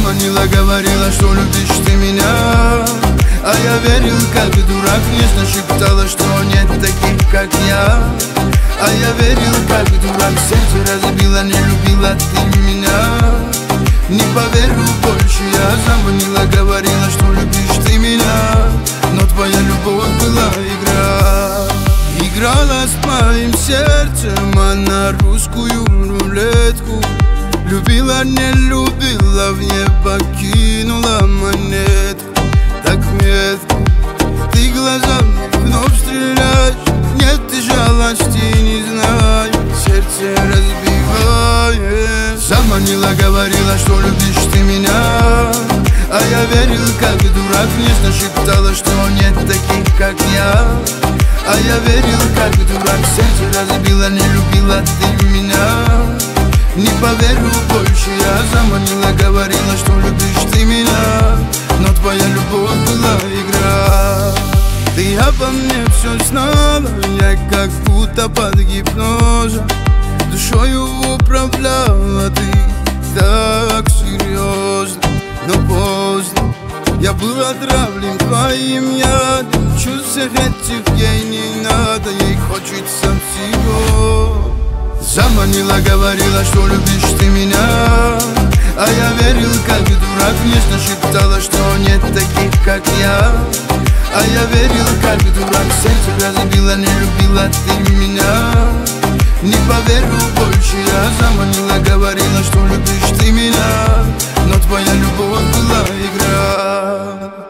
Заманила, говорила, что любишь ты меня, а я верил, как дурак. Нежно шептала, что нет таких, как я, а я верил, как дурак. Сердце разбила, не любила ты меня. Не поверю больше я. Заманила, говорила, что любишь ты меня, но твоя любовь была игра. Играла с моим сердцем она русскую рулетку. Любила, не любила, в небо кинула монетку. Так метко ты глазами вновь стреляешь. Нет, ты жалости не знаешь, сердце разбиваешь. Заманила, говорила, что любишь ты меня, а я верил, как дурак. Нежно шептала, что нет таких, как я, а я верил, как дурак. Сердце разбила, не любила ты меня. Не поверю больше я. Заманила, говорила, что любишь ты меня, но твоя любовь была игра. Ты обо мне все знала, я как будто под гипнозом душою управляла ты так серьезно. Но поздно, я был отравлен твоим ядом. Чувств всех этих ей не надо, ей хочется всего. Заманила, говорила, что любишь ты меня, а я верил, как дурак. Нежно шептала, что нет таких, как я, а я верил, как дурак. Сердце разбила, не любила ты меня. Не поверю больше я. Заманила, говорила, что любишь ты меня, но твоя любовь была игра.